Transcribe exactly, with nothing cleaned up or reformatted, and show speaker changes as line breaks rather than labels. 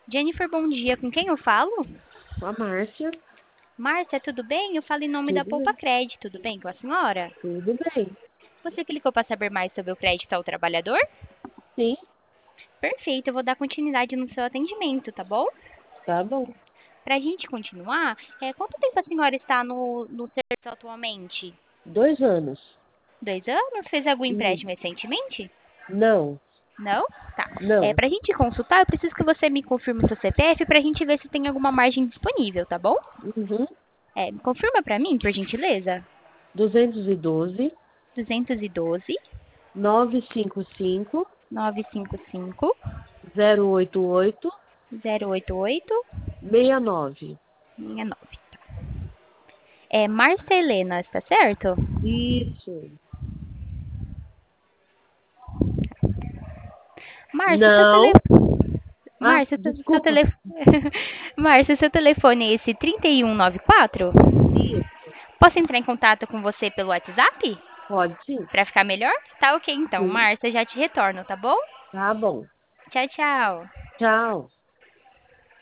Jennifer, bom dia. Com quem eu falo?
A Márcia,
Márcia, tudo bem? Eu falo em nome da
tudo
Poupa
bem,
Crédito. Tudo bem com a senhora?
tudo bem.
Você clicou para saber mais sobre o crédito ao trabalhador?
Sim,
Perfeito, eu vou dar continuidade no seu atendimento, tá bom?
tá bom.
Para a gente continuar, é, quanto tempo a senhora está no, no serviço atualmente?
Dois anos.
Dois anos? Fez algum
Hum,
empréstimo recentemente?
Não,
Não? Tá. É,
não.
para a gente consultar, eu preciso que você me confirme o seu C P F para a gente ver se tem alguma margem disponível, tá bom?
Uhum.
É, me confirma para mim, por gentileza.
duzentos e doze,
duzentos e doze,
novecentos e cinquenta e cinco,
novecentos e cinquenta e cinco,
zero oito oito,
zero oito oito,
sessenta e nove.
sessenta e nove. É Márcia Helena, está certo?
Isso.
Márcia, seu
Não.
telefone.
Ah,
Márcia, seu, seu
desculpa.
telefone. Márcia, seu telefone é esse trinta e um noventa e quatro?
Isso.
Posso entrar em contato com você pelo WhatsApp?
Pode sim.
Pra ficar melhor? Tá ok então,
Sim.
Márcia, já te retorno, tá bom?
Tá bom.
Tchau, tchau.
Tchau.